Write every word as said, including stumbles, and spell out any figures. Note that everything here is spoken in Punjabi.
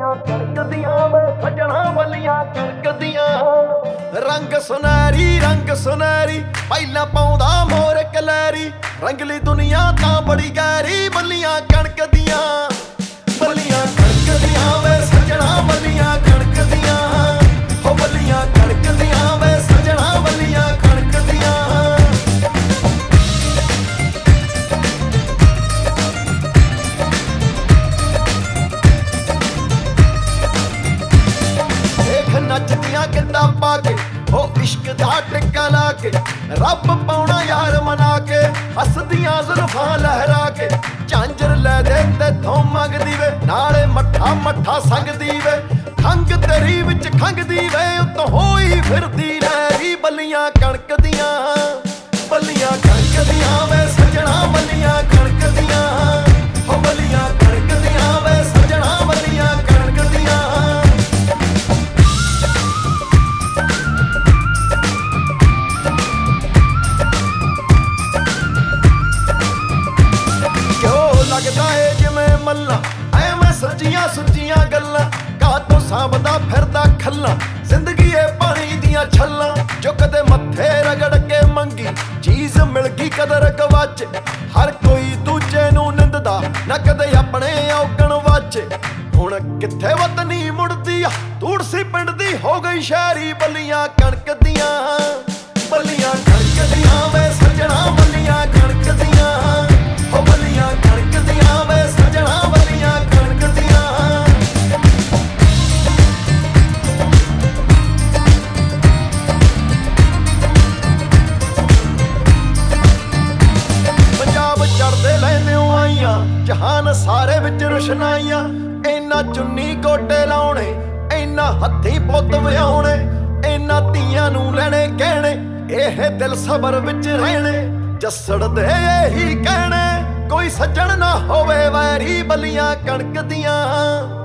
ਬੱਲੀਆਂ ਕਣਕਦੀਆਂ ਵੇ ਸੱਜਣਾ ਬੱਲੀਆਂ ਕਣਕਦੀਆਂ। ਰੰਗ ਸੁਨਹਿਰੀ ਰੰਗ ਸੁਨਹਿਰੀ ਪਹਿਲਾਂ ਪਾਉਂਦਾ ਮੋਰ ਕਲੈਰੀ, ਰੰਗਲੀ ਦੁਨੀਆ ਤਾਂ ਬੜੀ ਗਹਿਰੀ ਬੱਲੀਆਂ ਕਣਕਦੀਆਂ। ਬੱਲੀਆਂ ਕਣਕਦੀਆਂ ਵੇ ਸੱਜਣਾ ਬੱਲੀਆਂ ਕਣਕਦੀਆਂ, ਹੋ ਬੱਲੀਆਂ ਕਣਕਦੀਆਂ ਵੇ ਸੱਜਣਾ ਬੱਲੀਆਂ ਕਣਕਦੀਆਂ। ਦੇਖ ਨੱਚਦੀਆਂ ਕਿੱਦਾਂ ਪਾ ਕੇ ਹੋ ਇਸ਼ਕ ਦਾ ਟਿੱਕਾ ਲਾ ਕੇ, ਰੱਬ ਪਾਉਣਾ ਯਾਰ ਮਨਾ ਕੇ ਹੱਸਦੀਆਂ ਜ਼ੁਲਫਾਂ ਲਹਿਰਾ ਕੇ। ਝਾਂਜਰ ਲੈ ਦੇ ਤੇਥੋਂ ਮੰਗਦੀ ਵੇ ਨਾਲੇ ਮੱਠਾ ਮੱਠਾ ਸੰਗਦੀ ਵੇ, ਖੰਗ ਤੇਰੀ ਵਿੱਚ ਖੰਗਦੀ ਵੇ ਉੱਤੋਂ ਹੋਈ ਫਿਰਦੀ ਲਹਿਰੀ ਬੱਲੀਆਂ ਕਣਕਦੀਆਂ। ਬੱਲੀਆਂ ਕਣਕਦੀਆਂ ਵੇ ਸੱਜਣਾ ਬੱਲੀਆਂ ਕਣਕਦੀਆਂ, ਹੋ ਬੱਲੀਆਂ ਕਣਕਦੀਆਂ ਵੇ ਸੱਜਣਾ ਬੱਲੀਆਂ ਕਣਕਦੀਆਂ। ਲੱਗਦਾ ਏ ਜਿਵੇਂ ਮੱਲਾਂ ਐਵੇਂ ਸੱਚੀਆਂ ਸੁੱਚੀਆਂ ਗੱਲਾਂ, ਕਾਹਤੋਂ ਸਾਂਭਦਾ ਫਿਰਦਾ ਖੱਲਾਂ ਜ਼ਿੰਦਗੀ ਏ ਪਾਣੀ ਦੀਆਂ ਛੱਲਾਂ। ਜੋ ਕਦੇ ਮੱਥੇ ਰਗੜ ਕੇ ਮੰਗੀ ਚੀਜ਼ ਮਿਲ ਗਈ ਕਦਰ ਗਵਾਚੇ, ਹਰ ਕੋਈ ਦੂਜੇ ਨੂੰ ਨਿੰਦਦਾ ਨਾ ਕਦੇ ਆਪਣੇ ਔਗਣ ਵਾਚੇ। ਹੁਣ ਕਿੱਥੇ ਵਤਨੀ ਮੁੜਦੀ ਆ ਤੂੜਸੀ ਪਿੰਡ ਦੀ ਹੋ ਗਈ ਸ਼ਹਿਰੀ ਬੱਲੀਆਂ ਕਣਕਦੀਆਂ। ਬੱਲੀਆਂ ਕਣਕਦੀਆਂ ਵੇ ਸੱਜਣਾ ਬੱਲੀਆਂ ਕਣਕਦੀਆਂ, ਹੋ ਬੱਲੀਆਂ ਕਣਕਦੀਆਂ ਵੇ ਸੱਜਣਾ ਬੱਲੀਆਂ ਕਣਕਦੀਆਂ। ਪੰਜਾਬ ਚੜਦੇ ਲੈਂਦਿਓ ਆਈਆਂ ਜਹਾਨ ਸਾਰੇ ਵਿੱਚ ਰੁਸ਼ਨਾਈਆਂ, ਇਹਨਾਂ ਚੁੰਨੀ ਗੋਡੇ ਲਾਉਣੇ ਇਹਨਾਂ ਹੱਥੀਂ ਪੁੱਤ ਵਿਆਉਣੇ, ਇਹਨਾਂ ਧੀਆਂ ਨੂੰ ਲੈਣੇ ਕਹਿਣੇ ਇਹ ਦਿਲ ਸਬਰ ਵਿੱਚ ਰਹਿਣੇ। ਜੱਸੜ ਦੇ ਇਹੀ ਕਹਿਣੇ ਕੋਈ ਸੱਜਣ ਨਾ ਹੋਵੇ ਵੈਰੀ ਬੱਲੀਆਂ ਕਣਕਦੀਆਂ।